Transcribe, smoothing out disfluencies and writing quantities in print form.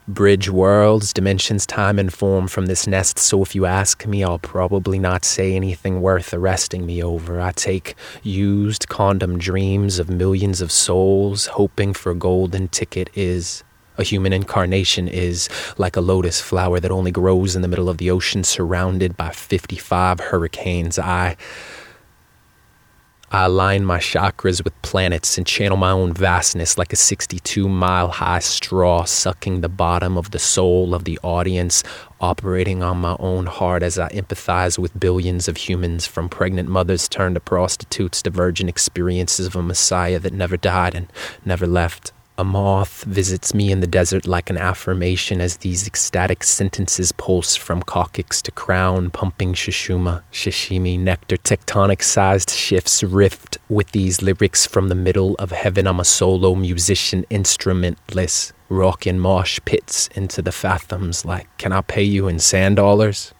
Bridge worlds, dimensions, time, and form from this nest. So if you ask me, I'll probably not say anything worth arresting me over. I take used condom dreams of millions of souls, hoping for a golden ticket is. A human incarnation is like a lotus flower that only grows in the middle of the ocean, surrounded by 55 hurricanes. I align my chakras with planets and channel my own vastness like a 62-mile-high straw, sucking the bottom of the soul of the audience, operating on my own heart as I empathize with billions of humans, from pregnant mothers turned to prostitutes to virgin experiences of a messiah that never died and never left. A moth visits me in the desert like an affirmation as these ecstatic sentences pulse from coccyx to crown, pumping sashimi, nectar, tectonic-sized shifts rift with these lyrics from the middle of heaven. I'm a solo musician, instrumentless, rocking mosh pits into the fathoms like, can I pay you in sand dollars?